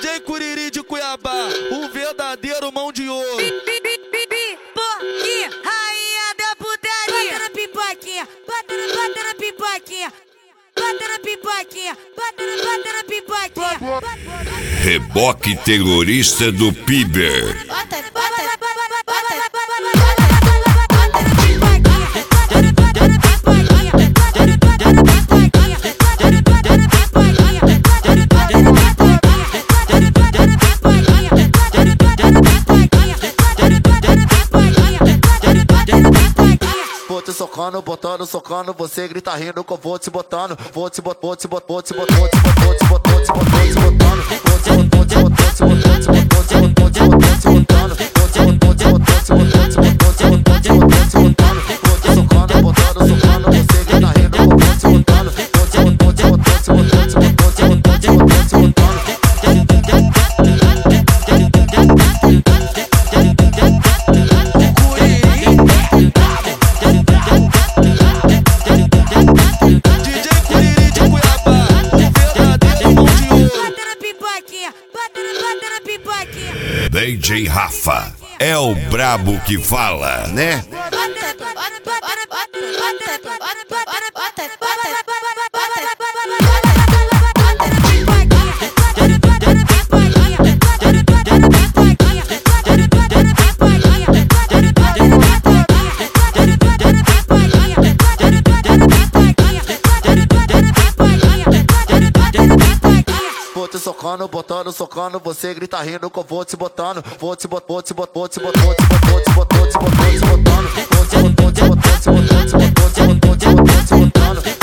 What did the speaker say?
DJ Curiri de Cuiabá, o verdadeiro mão de ouro. Pipoquinha, rainha da putaria. Bota na pipoquinha, bota na pipoquinha. Bota na pipoquinha, bota na pipoquinha. Reboque terrorista do Piber. Vou te socando, botando, socando, você grita rindo que eu vou te botando. Vou te botando, vou te botando, vou te botando, vou te botando, vou te botando, vou te botando, vou te botando, vou te botando, vou te botando, vou te botando, vou te botando, vou te botando, vou te socando, botando, socando, você grita rindo que eu vou te botando. Vou te botando, vou te botando, vou te botando, vou te botando, vou te botando. DJ Rafa é o brabo que fala, né? Vou te socando, botando, socando, você grita rindo que eu vou te botando. Vou te botando, vou te botando, vou te botando, vou te botando, vou te botando, vou te botando, vou te botando, vou te botando, vou te botando, vou te botando, vou te botando, vou te botando.